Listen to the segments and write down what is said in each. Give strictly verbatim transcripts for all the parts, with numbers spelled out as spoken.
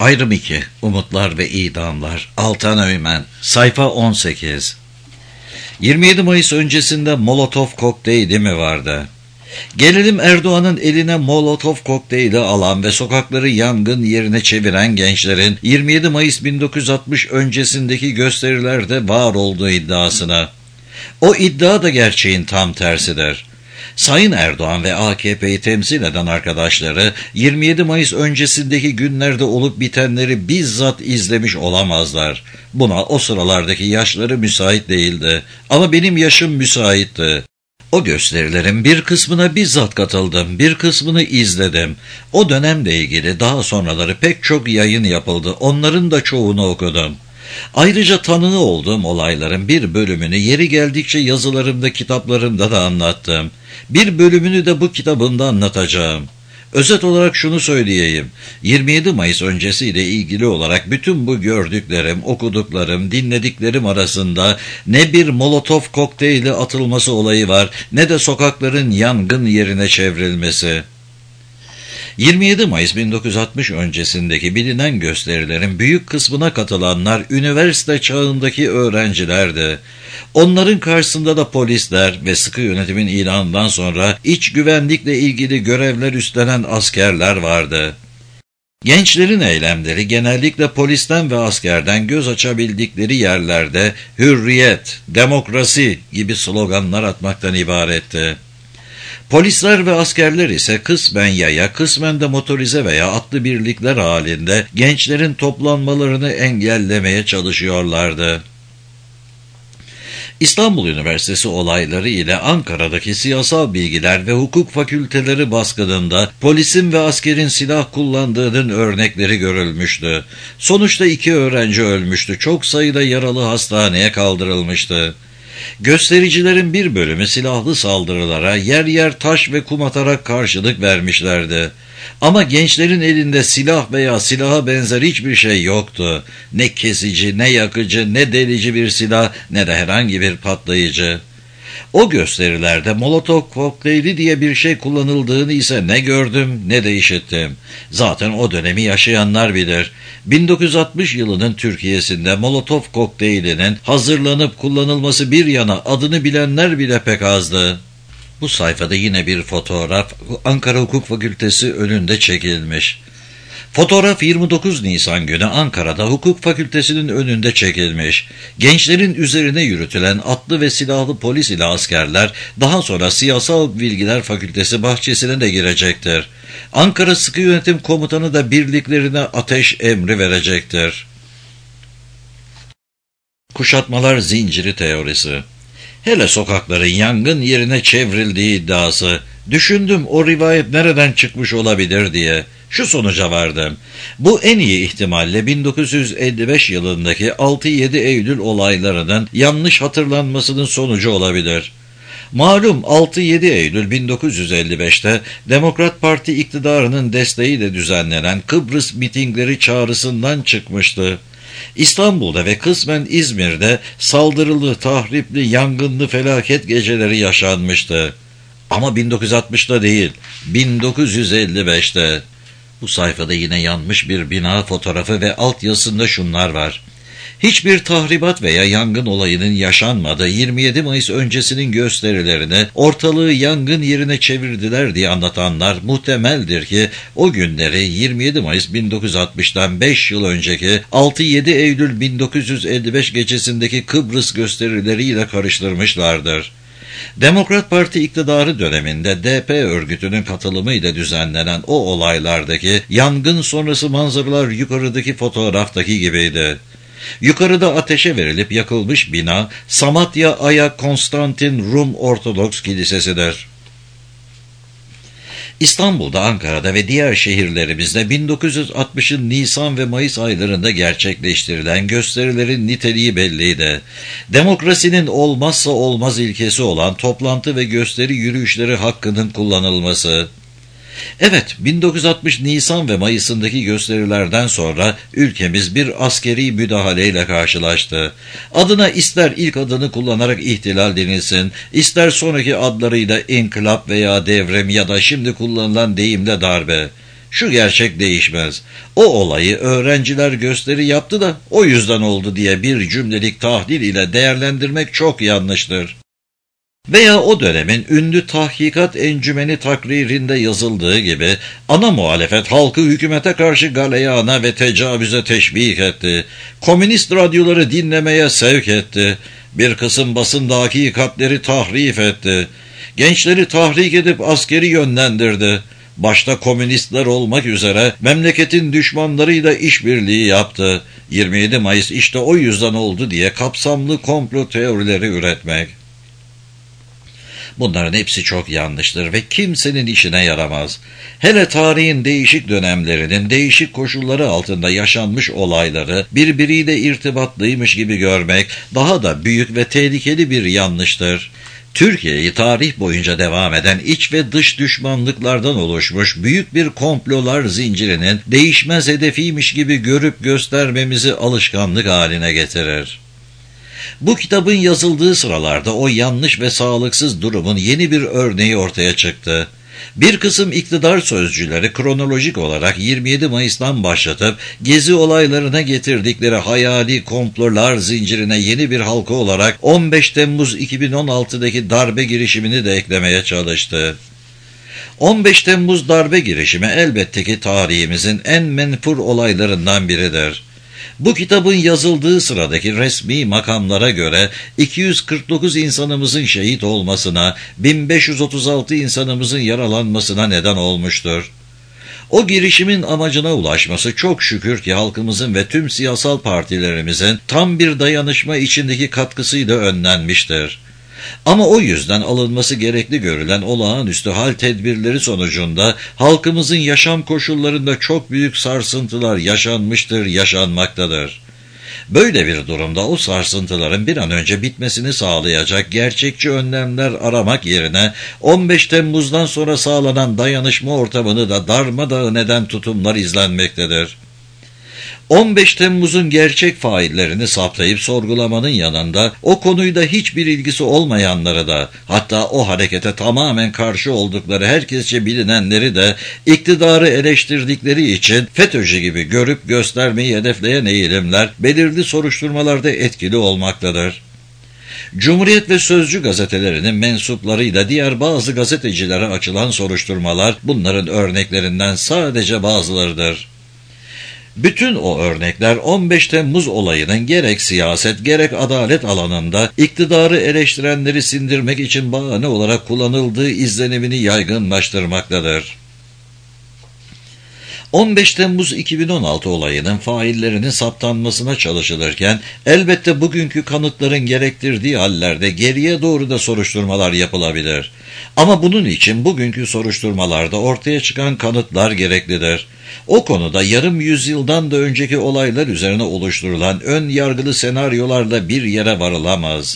Ayrım iki. Umutlar ve idamlar. Altan Öğmen. Sayfa on sekiz. yirmi yedi Mayıs öncesinde Molotov kokteyli mi vardı? Gelelim Erdoğan'ın eline Molotov kokteyli alan ve sokakları yangın yerine çeviren gençlerin yirmi yedi Mayıs bin dokuz yüz altmış öncesindeki gösterilerde var olduğu iddiasına. O iddia da gerçeğin tam tersidir. Sayın Erdoğan ve A K P'yi temsil eden arkadaşları yirmi yedi Mayıs öncesindeki günlerde olup bitenleri bizzat izlemiş olamazlar. Buna o sıralardaki yaşları müsait değildi. Ama benim yaşım müsaitti. O gösterilerin bir kısmına bizzat katıldım, bir kısmını izledim. O dönemle ilgili daha sonraları pek çok yayın yapıldı. Onların da çoğunu okudum. Ayrıca tanığı olduğum olayların bir bölümünü yeri geldikçe yazılarımda, kitaplarımda da anlattım. Bir bölümünü de bu kitabımda anlatacağım. Özet olarak şunu söyleyeyim. yirmi yedi Mayıs öncesiyle ilgili olarak bütün bu gördüklerim, okuduklarım, dinlediklerim arasında ne bir Molotov kokteyli atılması olayı var, ne de sokakların yangın yerine çevrilmesi. yirmi yedi Mayıs bin dokuz yüz altmış öncesindeki bilinen gösterilerin büyük kısmına katılanlar üniversite çağındaki öğrencilerdi. Onların karşısında da polisler ve sıkı yönetimin ilanından sonra iç güvenlikle ilgili görevler üstlenen askerler vardı. Gençlerin eylemleri genellikle polisten ve askerden göz açabildikleri yerlerde hürriyet, demokrasi gibi sloganlar atmaktan ibaretti. Polisler ve askerler ise kısmen yaya, kısmen de motorize veya atlı birlikler halinde gençlerin toplanmalarını engellemeye çalışıyorlardı. İstanbul Üniversitesi olayları ile Ankara'daki siyasal bilgiler ve hukuk fakülteleri baskınında polisin ve askerin silah kullandığının örnekleri görülmüştü. Sonuçta iki öğrenci ölmüştü, çok sayıda yaralı hastaneye kaldırılmıştı. Göstericilerin bir bölümü silahlı saldırılara yer yer taş ve kum atarak karşılık vermişlerdi. Ama gençlerin elinde silah veya silaha benzer hiçbir şey yoktu. Ne kesici, ne yakıcı, ne delici bir silah, ne de herhangi bir patlayıcı. O gösterilerde Molotov kokteyli diye bir şey kullanıldığını ise ne gördüm ne de işittim. Zaten o dönemi yaşayanlar bilir. bin dokuz yüz altmış yılının Türkiye'sinde Molotov kokteylinin hazırlanıp kullanılması bir yana adını bilenler bile pek azdı. Bu sayfada yine bir fotoğraf Ankara Hukuk Fakültesi önünde çekilmiş. Fotoğraf yirmi dokuz Nisan günü Ankara'da Hukuk Fakültesi'nin önünde çekilmiş. Gençlerin üzerine yürütülen atlı ve silahlı polis ile askerler daha sonra Siyasal Bilgiler Fakültesi bahçesine de girecektir. Ankara Sıkı Yönetim Komutanı da birliklerine ateş emri verecektir. Kuşatmalar zinciri teorisi. Hele sokakların yangın yerine çevrildiği iddiası. Düşündüm o rivayet nereden çıkmış olabilir diye. Şu sonuca vardım. Bu en iyi ihtimalle bin dokuz yüz elli beş yılındaki altı yedi Eylül olaylarının yanlış hatırlanmasının sonucu olabilir. Malum altı yedi Eylül bin dokuz yüz elli beşte Demokrat Parti iktidarının desteğiyle düzenlenen Kıbrıs mitingleri çağrısından çıkmıştı. İstanbul'da ve kısmen İzmir'de saldırılı, tahripli, yangınlı felaket geceleri yaşanmıştı. Ama bin dokuz yüz altmışta değil, bin dokuz yüz elli beşte. Bu sayfada yine yanmış bir bina fotoğrafı ve altyazısında şunlar var. Hiçbir tahribat veya yangın olayının yaşanmadığı yirmi yedi Mayıs öncesinin gösterilerini ortalığı yangın yerine çevirdiler diye anlatanlar muhtemeldir ki o günleri yirmi yedi Mayıs bin dokuz yüz altmıştan beş yıl önceki altı yedi Eylül bin dokuz yüz elli beş gecesindeki Kıbrıs gösterileriyle karıştırmışlardır. Demokrat Parti iktidarı döneminde D P örgütünün katılımıyla düzenlenen o olaylardaki yangın sonrası manzaralar yukarıdaki fotoğraftaki gibiydi. Yukarıda ateşe verilip yakılmış bina Samatya Aya Konstantin Rum Ortodoks Kilisesi'dir. İstanbul'da, Ankara'da ve diğer şehirlerimizde bin dokuz yüz altmışın Nisan ve Mayıs aylarında gerçekleştirilen gösterilerin niteliği belliydi. Demokrasinin olmazsa olmaz ilkesi olan toplantı ve gösteri yürüyüşleri hakkının kullanılması. Evet, bin dokuz yüz altmış Nisan ve Mayıs'ındaki gösterilerden sonra ülkemiz bir askeri müdahaleyle karşılaştı. Adına ister ilk adını kullanarak ihtilal denilsin, ister sonraki adlarıyla inkılap veya devrim ya da şimdi kullanılan deyimle darbe. Şu gerçek değişmez. O olayı öğrenciler gösteri yaptı da o yüzden oldu diye bir cümlelik tahlil ile değerlendirmek çok yanlıştır. Veya o dönemin ünlü Tahkikat Encümeni takririnde yazıldığı gibi ana muhalefet halkı hükümete karşı galeyana ve tecavüze teşvik etti. Komünist radyoları dinlemeye sevk etti. Bir kısım basında hakikatleri tahrif etti. Gençleri tahrik edip askeri yönlendirdi. Başta komünistler olmak üzere memleketin düşmanlarıyla işbirliği yaptı. yirmi yedi Mayıs işte o yüzden oldu diye kapsamlı komplo teorileri üretmek. Bunların hepsi çok yanlıştır ve kimsenin işine yaramaz. Hele tarihin değişik dönemlerinin değişik koşulları altında yaşanmış olayları birbiriyle irtibatlıymış gibi görmek daha da büyük ve tehlikeli bir yanlıştır. Türkiye'yi tarih boyunca devam eden iç ve dış düşmanlıklardan oluşmuş büyük bir komplolar zincirinin değişmez hedefiymiş gibi görüp göstermemizi alışkanlık haline getirir. Bu kitabın yazıldığı sıralarda o yanlış ve sağlıksız durumun yeni bir örneği ortaya çıktı. Bir kısım iktidar sözcüleri kronolojik olarak yirmi yedi Mayıs'tan başlatıp gezi olaylarına getirdikleri hayali komplolar zincirine yeni bir halka olarak on beş Temmuz iki bin on altıdaki darbe girişimini de eklemeye çalıştı. on beş Temmuz darbe girişimi elbette ki tarihimizin en menfur olaylarından biridir. Bu kitabın yazıldığı sıradaki resmi makamlara göre iki yüz kırk dokuz insanımızın şehit olmasına, bin beş yüz otuz altı insanımızın yaralanmasına neden olmuştur. O girişimin amacına ulaşması çok şükür ki halkımızın ve tüm siyasal partilerimizin tam bir dayanışma içindeki katkısıyla önlenmiştir. Ama o yüzden alınması gerekli görülen olağanüstü hal tedbirleri sonucunda halkımızın yaşam koşullarında çok büyük sarsıntılar yaşanmıştır, yaşanmaktadır. Böyle bir durumda o sarsıntıların bir an önce bitmesini sağlayacak gerçekçi önlemler aramak yerine on beş Temmuz'dan sonra sağlanan dayanışma ortamını da darmadağın eden tutumlar izlenmektedir. on beş Temmuz'un gerçek faillerini saptayıp sorgulamanın yanında o konuyla hiçbir ilgisi olmayanları da, hatta o harekete tamamen karşı oldukları herkesçe bilinenleri de iktidarı eleştirdikleri için FETÖ'cü gibi görüp göstermeyi hedefleyen eğilimler belirli soruşturmalarda etkili olmaktadır. Cumhuriyet ve Sözcü gazetelerinin mensuplarıyla diğer bazı gazetecilere açılan soruşturmalar bunların örneklerinden sadece bazılarıdır. Bütün o örnekler on beş Temmuz olayının gerek siyaset gerek adalet alanında iktidarı eleştirenleri sindirmek için bahane olarak kullanıldığı izlenimini yaygınlaştırmaktadır. on beş Temmuz iki bin on altı olayının faillerinin saptanmasına çalışılırken elbette bugünkü kanıtların gerektirdiği hallerde geriye doğru da soruşturmalar yapılabilir. Ama bunun için bugünkü soruşturmalarda ortaya çıkan kanıtlar gereklidir. O konuda yarım yüzyıldan da önceki olaylar üzerine oluşturulan ön yargılı senaryolarla bir yere varılamaz.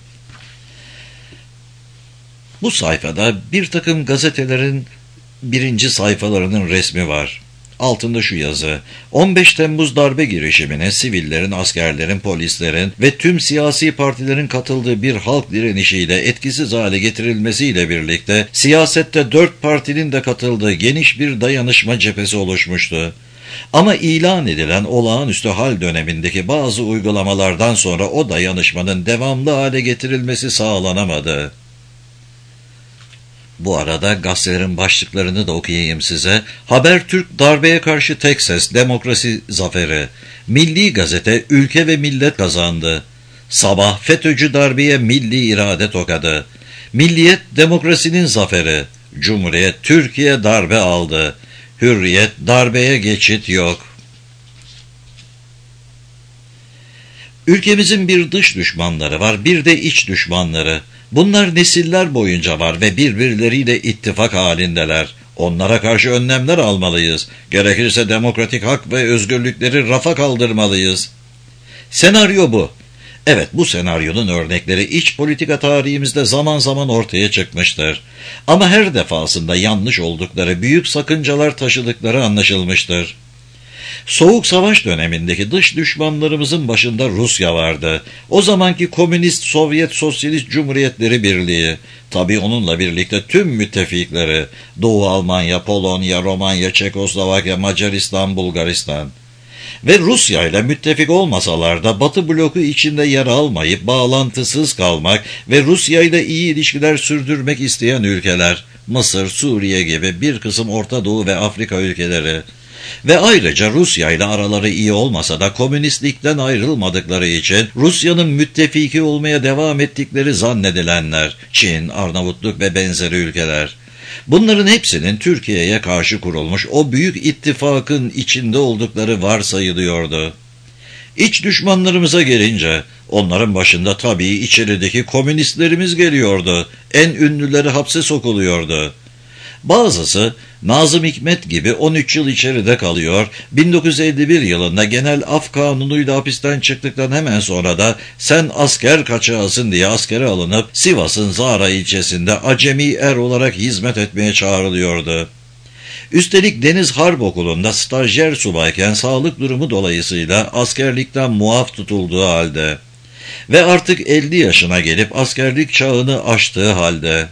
Bu sayfada bir takım gazetelerin birinci sayfalarının resmi var. Altında şu yazı: on beş Temmuz darbe girişimine sivillerin, askerlerin, polislerin ve tüm siyasi partilerin katıldığı bir halk direnişiyle etkisiz hale getirilmesiyle birlikte siyasette dört partinin de katıldığı geniş bir dayanışma cephesi oluşmuştu. Ama ilan edilen olağanüstü hal dönemindeki bazı uygulamalardan sonra o dayanışmanın devamlı hale getirilmesi sağlanamadı. Bu arada gazetelerin başlıklarını da okuyayım size. Habertürk darbeye karşı tek ses, demokrasi zaferi. Milli Gazete ülke ve millet kazandı. Sabah FETÖ'cü darbeye milli irade tokadı. Milliyet demokrasinin zaferi. Cumhuriyet Türkiye darbe aldı. Hürriyet darbeye geçit yok. Ülkemizin bir dış düşmanları var, bir de iç düşmanları. Bunlar nesiller boyunca var ve birbirleriyle ittifak halindeler. Onlara karşı önlemler almalıyız. Gerekirse demokratik hak ve özgürlükleri rafa kaldırmalıyız. Senaryo bu. Evet, bu senaryonun örnekleri iç politika tarihimizde zaman zaman ortaya çıkmıştır. Ama her defasında yanlış oldukları, büyük sakıncalar taşıdıkları anlaşılmıştır. Soğuk Savaş dönemindeki dış düşmanlarımızın başında Rusya vardı. O zamanki Komünist Sovyet Sosyalist Cumhuriyetleri Birliği, tabii onunla birlikte tüm müttefikleri, Doğu Almanya, Polonya, Romanya, Çekoslovakya, Macaristan, Bulgaristan. Ve Rusya ile müttefik olmasalar da Batı bloku içinde yer almayıp bağlantısız kalmak ve Rusya ile iyi ilişkiler sürdürmek isteyen ülkeler, Mısır, Suriye gibi bir kısım Orta Doğu ve Afrika ülkeleri ve ayrıca Rusya ile araları iyi olmasa da komünistlikten ayrılmadıkları için Rusya'nın müttefiki olmaya devam ettikleri zannedilenler, Çin, Arnavutluk ve benzeri ülkeler. Bunların hepsinin Türkiye'ye karşı kurulmuş o büyük ittifakın içinde oldukları varsayılıyordu. İç düşmanlarımıza gelince onların başında tabii içerideki komünistlerimiz geliyordu. En ünlüleri hapse sokuluyordu. Bazısı Nazım Hikmet gibi on üç yıl içeride kalıyor, bin dokuz yüz elli bir yılında genel af kanunuyla hapisten çıktıktan hemen sonra da sen asker kaçağısın diye askere alınıp Sivas'ın Zara ilçesinde acemi er olarak hizmet etmeye çağrılıyordu. Üstelik Deniz Harp Okulu'nda stajyer subayken sağlık durumu dolayısıyla askerlikten muaf tutulduğu halde ve artık elli yaşına gelip askerlik çağını aştığı halde.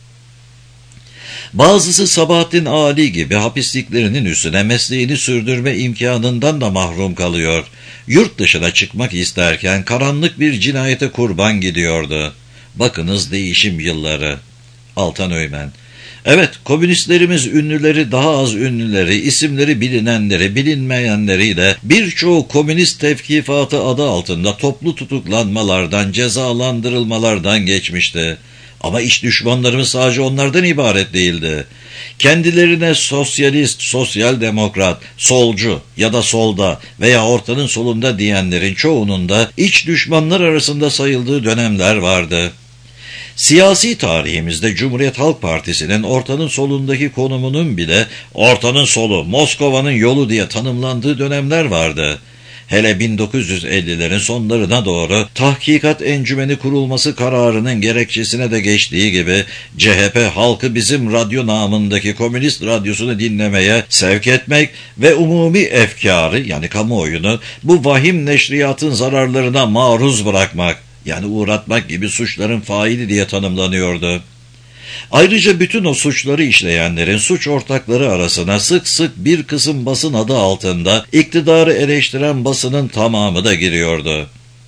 Bazısı Sabahattin Ali gibi hapisliklerinin üstüne mesleğini sürdürme imkanından da mahrum kalıyor. Yurt dışına çıkmak isterken karanlık bir cinayete kurban gidiyordu. Bakınız değişim yılları. Altan Öğmen. Evet, komünistlerimiz ünlüleri, daha az ünlüleri, isimleri bilinenleri, bilinmeyenleriyle birçoğu komünist tevkifatı adı altında toplu tutuklanmalardan, cezalandırılmalardan geçmişti. Ama iç düşmanlarımız sadece onlardan ibaret değildi. Kendilerine sosyalist, sosyal demokrat, solcu ya da solda veya ortanın solunda diyenlerin çoğunun da iç düşmanlar arasında sayıldığı dönemler vardı. Siyasi tarihimizde Cumhuriyet Halk Partisi'nin ortanın solundaki konumunun bile ortanın solu, Moskova'nın yolu diye tanımlandığı dönemler vardı. Hele bin dokuz yüz ellilerin sonlarına doğru tahkikat encümeni kurulması kararının gerekçesine de geçtiği gibi C H P halkı bizim radyo namındaki komünist radyosunu dinlemeye sevk etmek ve umumi efkarı yani kamuoyunu bu vahim neşriyatın zararlarına maruz bırakmak yani uğratmak gibi suçların faili diye tanımlanıyordu. Ayrıca bütün o suçları işleyenlerin suç ortakları arasına sık sık bir kısım basın adı altında iktidarı eleştiren basının tamamı da giriyordu.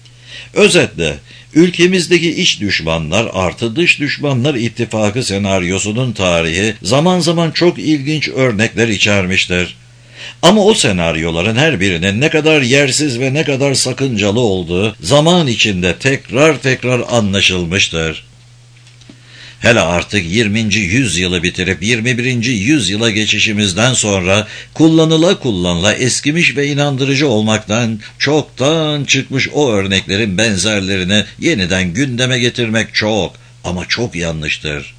Özetle ülkemizdeki iç düşmanlar artı dış düşmanlar ittifakı senaryosunun tarihi zaman zaman çok ilginç örnekler içermiştir. Ama o senaryoların her birinin ne kadar yersiz ve ne kadar sakıncalı olduğu zaman içinde tekrar tekrar anlaşılmıştır. Hele artık yirminci yüzyılı bitirip yirmi birinci yüzyıla geçişimizden sonra kullanıla kullanıla eskimiş ve inandırıcı olmaktan çoktan çıkmış o örneklerin benzerlerini yeniden gündeme getirmek çok ama çok yanlıştır.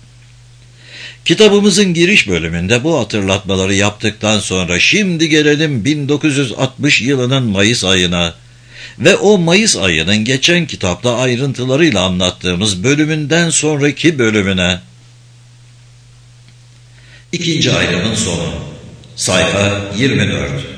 Kitabımızın giriş bölümünde bu hatırlatmaları yaptıktan sonra şimdi gelelim bin dokuz yüz altmış yılının Mayıs ayına. Ve o Mayıs ayının geçen kitapta ayrıntılarıyla anlattığımız bölümünden sonraki bölümüne. İkinci ayrımın sonu. Sayfa yirmi dört.